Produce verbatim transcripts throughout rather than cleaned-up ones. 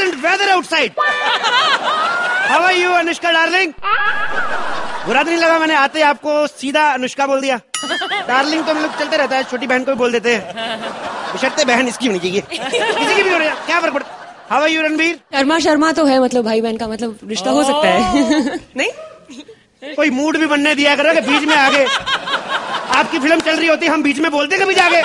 decent weather outside. How are you, Anushka darling? बुरा तो नहीं लगा मैंने आते आपको सीधा अनुष्का बोल दिया? डार्लिंग तो हम लोग चलते रहता है, छोटी बहन को भी बोल देते हैं, बशर्ते बहन इसकी होनी चाहिए, किसी की भी हो रही है, क्या फर्क पड़ता? How are you, Ranveer? Sharma Sharma तो है, मतलब भाई बहन का मतलब रिश्ता हो सकता है। नहीं कोई मूड भी बनने दिया करो कि बीच में आगे आपकी फिल्म चल रही होती, हम बीच में बोलते कभी जाके।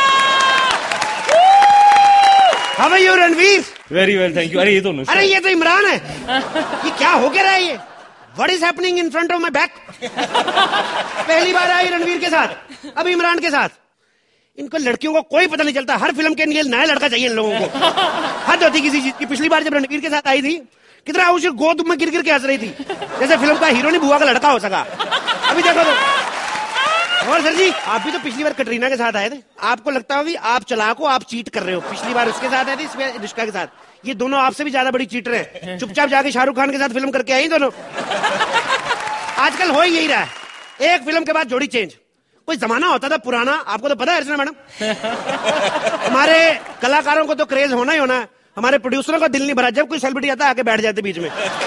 How are you, Ranveer? Very well thank you. अरे ये तो अनुष्का। अरे ये तो इमरान है। ये क्या हो क्या रहा है ये? What is happening in front of my back? पहली बार आई रणवीर के साथ, अब इमरान के साथ। इनको लड़कियों को कोई पता नहीं चलता, हर फिल्म के लिए नया लड़का चाहिए इन लोगों को। हद होती किसी चीज की। पिछली बार जब रणवीर के साथ आई थी, कितना उसे गोद में गिर गिर के हंस रही थी, जैसे फिल्म का हीरो नहीं बुआ का लड़का हो सका। अभी देखो तो। और सर जी, आप भी तो पिछली बार कटरीना के साथ आए थे, आपको लगता होगी आप चालाक हो, आप चीट कर रहे हो। पिछली बार उसके साथ आए थे, इसमें अनुष्का के साथ। ये दोनों आपसे भी ज्यादा बड़ी चीटर है, चुपचाप जाके शाहरुख खान के साथ फिल्म करके आई दोनों। आजकल हो ही यही रहा है, एक फिल्म के बाद जोड़ी चेंज। कोई जमाना होता था पुराना, आपको तो पता है अर्चना मैडम। हमारे कलाकारों को तो क्रेज होना ही होना है, हमारे प्रोड्यूसरों का दिल नहीं भरा जब कोई सेलिब्रिटी आता है आके बैठ जाते बीच में।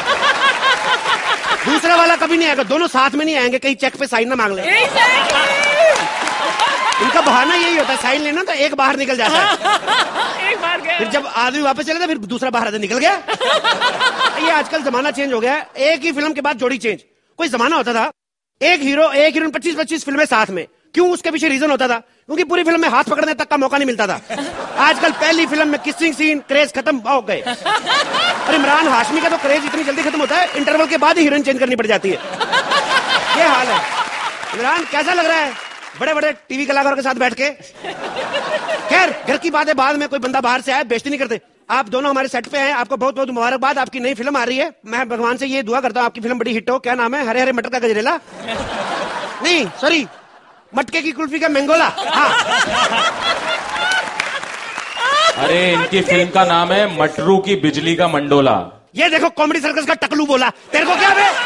दूसरा वाला कभी नहीं आएगा, दोनों साथ में नहीं आएंगे, कहीं चेक पे साइन ना मांग ले। इनका बहाना यही होता है, साइन लेना तो एक बाहर निकल जाता है। एक बार गया, फिर जब आदमी वापस चले था फिर दूसरा बाहर आते निकल गया। ये आजकल जमाना चेंज हो गया है, एक ही फिल्म के बाद जोड़ी चेंज। कोई जमाना होता था एक हीरो एक हीरोइन पच्चीस पच्चीस फिल्में साथ में। क्यों? उसके पीछे रीजन होता था, क्योंकि पूरी फिल्म में हाथ पकड़ने तक का मौका नहीं मिलता था। आजकल पहली फिल्म में किसिंग सीन, क्रेज खत्म हो गए। और इमरान हाशमी का तो क्रेज इतनी जल्दी खत्म होता है, इंटरवल के बाद ही हीरोइन चेंज करनी पड़ जाती है। ये हाल है। इमरान कैसा लग रहा है बड़े बड़े टीवी कलाकारों के साथ बैठ के? खैर घर की बात है, बाद में कोई बंदा बाहर से आए बेइज्जती नहीं करते। आप दोनों हमारे सेट पे हैं, आपको बहुत बहुत मुबारकबाद। आपकी नई फिल्म आ रही है, मैं भगवान से ये दुआ करता हूँ आपकी फिल्म बड़ी हिट हो। क्या नाम है? हरे हरे मटर का गजरेला? नहीं सॉरी, मटके की कुल्फी का मैंगोला। हाँ। अरे इनकी फिल्म का नाम है मटरू की बिजली का मंडोला। ये देखो कॉमेडी सर्कस का टकलू बोला, तेरे को क्या बे?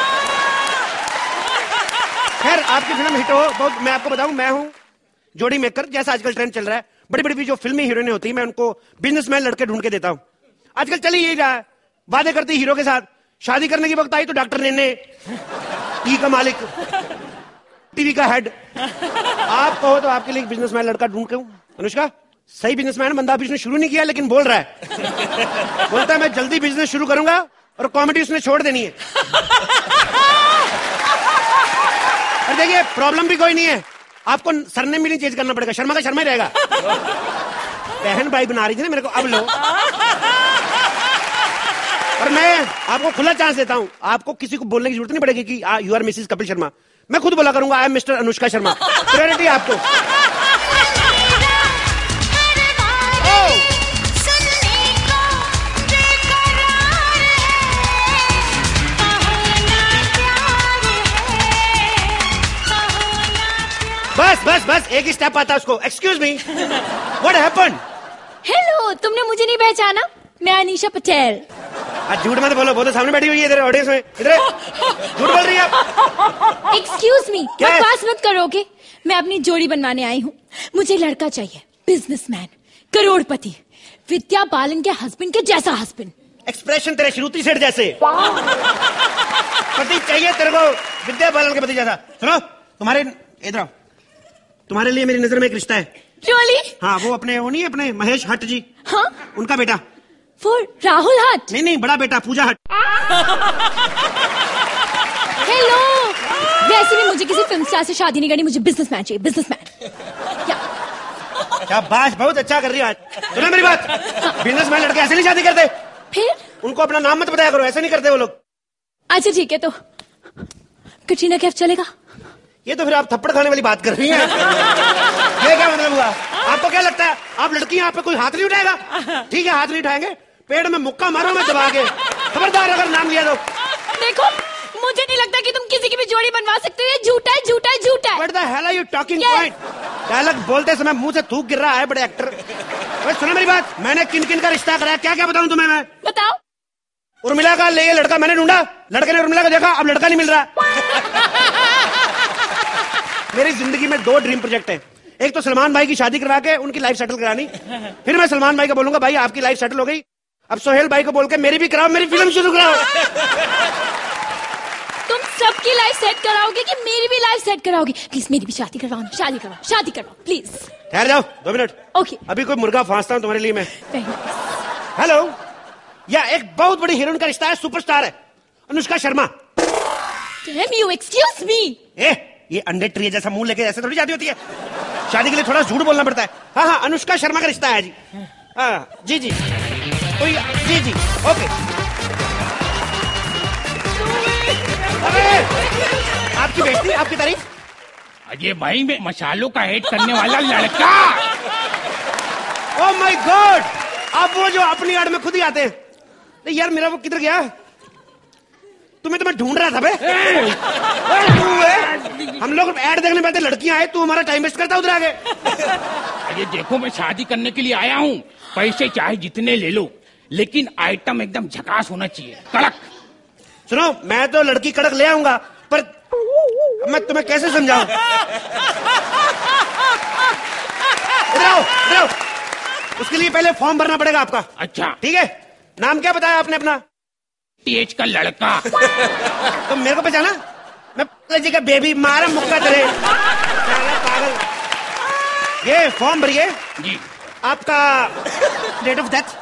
खैर आपकी फिल्म हिट हो बहुत। मैं आपको बताऊं, मैं हूं जोड़ी मेकर, जैसा आजकल ट्रेंड चल रहा है। बड़ी बड़ी भी जो फिल्मी हीरोइनें होती है, मैं उनको बिजनेसमैन लड़के ढूंढ के देता हूं। आजकल चल ही यही रहा है, वादे करती हीरो के साथ, शादी करने की वक्त आई तो डॉक्टर नेने, टी का मालिक, टीवी का हेड। आप कहो तो आपके लिए एक बिजनेसमैन लड़का ढूंढ के हूं। अनुष्का सही बिजनेसमैन बंदा, अभी उसने शुरू नहीं किया लेकिन बोल रहा है। बोलता है मैं जल्दी बिजनेस शुरू करूंगा और कॉमेडी उसने छोड़ देनी है। और देखिए प्रॉब्लम भी कोई नहीं है, आपको सरनेम भी नहीं चेंज करना पड़ेगा, शर्मा का शर्मा ही रहेगा। बहन भाई बना रही थी ना मेरे को, अब लो। और मैं आपको खुला चांस देता हूं, आपको किसी को बोलने की जरूरत नहीं पड़ेगी कि you are Mrs Kapil Sharma. मैं खुद बोला करूंगा I am Mr Anushka Sharma. Priority आपको। बस बस बस एक ही स्टेप आता है उसको। Excuse me, what happened? Hello, तुमने मुझे नहीं पहचाना? मैं अनीशा पटेल। आज झूठ मत बोलो, वो तो सामने बैठी हुई है इधर ऑडियंस में। इधर झूठ बोल रही है आप। एक्सक्यूज मी, बकवास मत करो ओके? मैं अपनी जोड़ी बनवाने आई हूँ। मुझे लड़का चाहिए, बिजनेसमैन, करोड़पति, विद्या बालन के हस्बैंड के जैसा हस्बैंड। एक्सप्रेशन तेरे श्रुति सेठ जैसे। पति चाहिए तेरे को विद्या बालन के पति जैसा। सुनो तुम्हारे इधर आओ, तुम्हारे लिए मेरी नजर में एक रिश्ता है। Really? हाँ, वो अपने वो नहीं अपने महेश हट जी, हाँ उनका बेटा। वो राहुल हट? नहीं नहीं, बड़ा बेटा पूजा हट। हेलो, वैसे भी मुझे किसी फिल्म स्टार से शादी नहीं करनी, मुझे बिजनेसमैन चाहिए, बिजनेसमैन। क्या बात, बहुत अच्छा कर रही है आज। सुनो मेरी बात, बिजनेसमैन लड़के ऐसे नहीं शादी करते। फिर उनको अपना नाम मत बताया करो, ऐसे नहीं करते वो लोग। अच्छा ठीक है, तो कटरीना कैफ चलेगा? ये तो फिर आप थप्पड़ खाने वाली बात कर रही हैं। ये क्या मतलब हुआ? आपको क्या लगता है आप लड़की यहाँ पे कोई हाथ नहीं उठाएगा? ठीक है हाथ नहीं उठाएंगे, पेड़ में मुक्का मारो मैं दबा के, खबरदार अगर नाम लिया तो। देखो मुझे नहीं लगता कि तुम किसी की भी जोड़ी बनवा सकते हो, ये झूठा है झूठा है झूठा है। What the hell are you talking point? Dialogue बोलते समय मुंह से थूक गिर रहा है बड़े एक्टर। सुनो मेरी बात, मैंने किन किन का रिश्ता कराया, क्या क्या बताऊं तुम्हें मैं? बताओ। उर्मिला का ले लड़का मैंने ढूंढा, लड़के ने उर्मिला को देखा, अब लड़का नहीं मिल रहा। मेरी जिंदगी में दो ड्रीम प्रोजेक्ट हैं, एक तो सलमान भाई की शादी करवा के उनकी लाइफ सेटल करानी, फिर मैं सलमान भाई को बोलूंगा भाई आपकी लाइफ सेटल हो गई, अब सोहेल भाई को बोल के मेरी भी कराओ, मेरी फिल्म शुरू कराओ। तुम सबकी लाइफ सेट कराओगे कि मेरी भी लाइफ सेट कराओगे? प्लीज मेरी भी शादी करवाओ, शादी करवाओ, शादी करवाओ प्लीज। ठहर जाओ दो मिनट। ओके। अभी कोई मुर्गा फांसता हूँ तुम्हारे लिए मैं। Very nice. हेलो, या एक बहुत बड़ी हीरोइन का रिश्ता है, सुपरस्टार है Anushka Sharma. Damn you, excuse me. ए, ये अंडे ट्री जैसा मुंह लेके ऐसे थोड़ी शादी होती है। शादी के लिए थोड़ा झूठ बोलना पड़ता है। हाँ हाँ, अनुष्का शर्मा का रिश्ता है जी। हाँ जी जी जी जी ओके। अरे आपकी बेइज्जती, आपकी तारीफ। अजय भाई में मसालों का ऐड करने वाला लड़का। ओह माय गॉड, आप वो जो अपनी आड़ में खुद ही आते हैं। नहीं यार, मेरा वो किधर गया? तुम्हें तो मैं ढूंढ रहा था बे। तू है, हम लोग ऐड देखने बैठे, लड़कियां आए, तू हमारा टाइम वेस्ट करता उधर आगे। अरे देखो, मैं शादी करने के लिए आया हूँ, पैसे चाहे जितने ले लो, लेकिन आइटम एकदम झकास होना चाहिए, कड़क। सुनो, मैं तो लड़की कड़क ले आऊंगा, पर मैं तुम्हें कैसे समझाऊं? इधर आओ, इधर आओ। उसके लिए पहले फॉर्म भरना पड़ेगा आपका। अच्छा ठीक है। नाम क्या बताया आपने अपना? टीएच का लड़का। तुम मेरे को पहचाना? मैं जी का बेबी मारा मुक्का तेरे पागल। ये फॉर्म भरिए जी। आपका डेट ऑफ डेथ।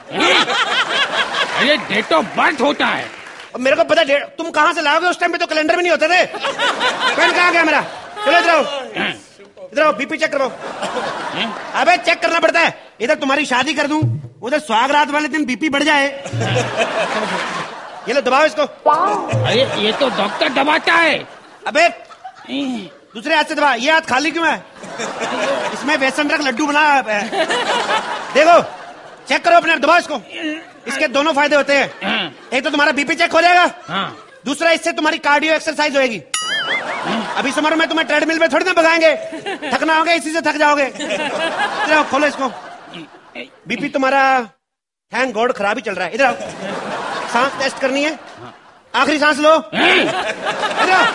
अरे डेट ऑफ बर्थ होता है। मेरे को पता डेट, तुम कहाँ से लाओगे? उस टाइम पे तो कैलेंडर में नहीं होते थे। पेन कहाँ गया मेरा? चलो इधर आओ, इधर आओ, बीपी चेक करो। अबे चेक करना पड़ता है। इधर तुम्हारी शादी कर दूं, उधर सुहागरात वाले दिन बीपी बढ़ जाए। ये लो, दबाओ इसको। अरे ये तो डॉक्टर दबाता है। अबे दूसरे हाथ से दबा। ये हाथ खाली क्यों है? इसमें बेसन रख, लड्डू बना है। देखो, चेक करो अपने, दबाओ इसको। इसके दोनों फायदे होते हैं। एक तो तुम्हारा बीपी चेक हो जाएगा, दूसरा इससे तुम्हारी कार्डियो एक्सरसाइज होएगी। अभी इस उम्र में तुम्हें ट्रेडमिल में थोड़ी ना भगाएंगे, थकना होगा, इसी से थक जाओगे। इधर आओ, खोलो इसको। बीपी तुम्हारा थैंक गॉड खराब ही चल रहा है। इधर आओ, सांस टेस्ट करनी है। आखिरी सांस लो। इधर आओ,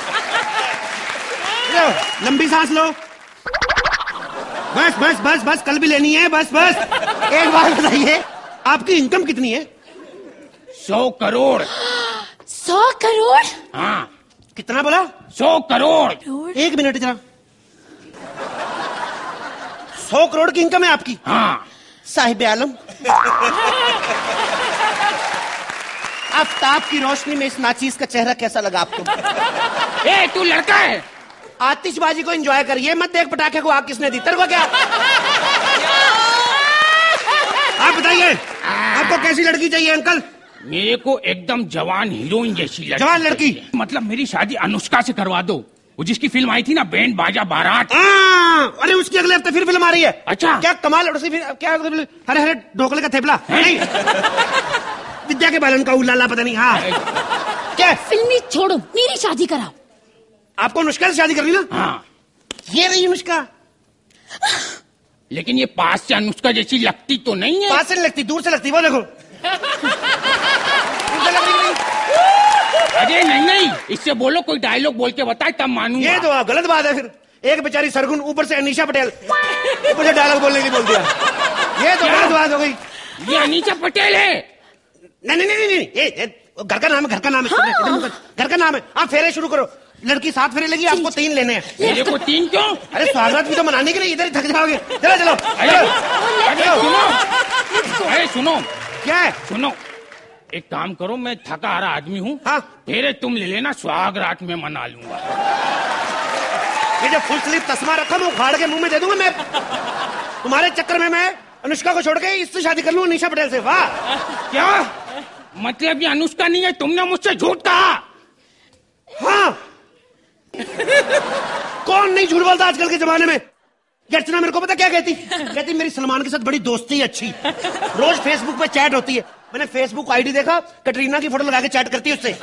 इधर आओ, लंबी सांस लो। बस बस बस बस, कल भी लेनी है, बस बस। एक बात बताइए, आपकी इनकम कितनी है? सौ करोड़। सौ करोड़? हाँ। कितना बोला? सौ करोड़। एक मिनट जरा। सौ करोड़ की इनकम है आपकी? हाँ। साहिब आलम, आफ्ताब की रोशनी में इस नाचीज का चेहरा कैसा लगा आपको? ए, तू लड़का है। आतिशबाजी को एंजॉय कर, ये मत देख पटाखे को आग किसने दी। तेरे को क्या? आप बताइए, आपको कैसी लड़की चाहिए अंकल? मेरे को एकदम जवान हीरोइन जैसी लड़की। जवान लड़की? मतलब मेरी शादी अनुष्का से करवा दो, वो जिसकी फिल्म आई थी ना, बैंड बाजा बारात। अरे उसके अगले हफ्ते फिर फिल्म आ रही है। अच्छा, क्या कमाल। क्या हरे हरे ढोकले का थेपला? नहीं, विद्या के बालन का उलाला, पता नहीं। हाँ, क्या फिल्मी छोड़ो, मेरी शादी कराओ। आपको अनुष्का से शादी करनी ना? हाँ। ये रही अनुष्का। लेकिन ये पास से अनुष्का जैसी लगती तो नहीं है। पास से नहीं लगती, दूर से लगती। वो देखो, दूर से लग रही। अरे नहीं नहीं, इससे बोलो, कोई डायलॉग बोल के बताए तब मानूंगा। ये तो गलत बात है। फिर एक बेचारी सरगुन, ऊपर से अनीशा पटेल, ऊपर से डायलॉग बोलने की बोल दिया। ये तो गलत बात हो गई। ये अनीशा पटेल है। नहीं नहीं नहीं नहीं, ये घर का नाम है, घर का नाम है। हाँ। घर का नाम है। आप फेरे शुरू करो। लड़की सात फेरे लगी, आपको तीन लेने हैं। मेरे को तीन क्यों? अरे स्वागत भी तो मनाने के लिए, इधर ही थक जाओगे। चलो चलो अरे सुनो, अरे सुनो, क्या है? सुनो, एक काम करो, मैं थका हारा आदमी हूँ। हाँ, फेरे तुम ले लेना, सुहाग रात में मना लूंगा। ये जो फुल स्लीव तस्मा रखा मैं उखाड़ के मुंह में दे दूंगा। मैं तुम्हारे चक्कर में मैं अनुष्का को छोड़ के इससे शादी कर लूँ, अनीशा पटेल से। वाह। क्या मतलब? ये अनुष्का नहीं है, तुमने मुझसे झूठ कहा। हाँ, कौन नहीं झूठ बोलता आजकल के जमाने में। ये अर्चना मेरे को पता क्या कहती? कहती मेरी सलमान के साथ बड़ी दोस्ती अच्छी, रोज फेसबुक पे चैट होती है। मैंने फेसबुक आईडी देखा, कटरीना की फोटो लगा के चैट करती है उससे।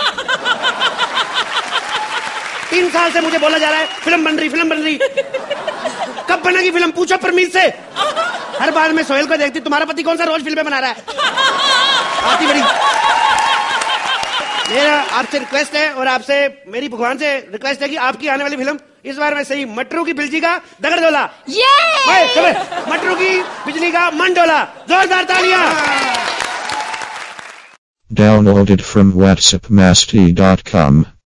तीन साल से मुझे बोला जा रहा है फिल्म बन रही, फिल्म बन रही। कब बनेगी फिल्म? पूछो परमीत से। हर बार मैं सोहेल को देखती, तुम्हारा पति कौन सा रोज फिल्में बना रहा है? आती बड़ी। मेरा आपसे रिक्वेस्ट है, और आपसे मेरी भगवान से रिक्वेस्ट है कि आपकी आने वाली फिल्म इस बार मैं सही मटरू की बिजली का दगड़डोला। ये मटरू की बिजली का मंडोला। जोरदार तालियां। Downloaded from whatsapp masty dot com.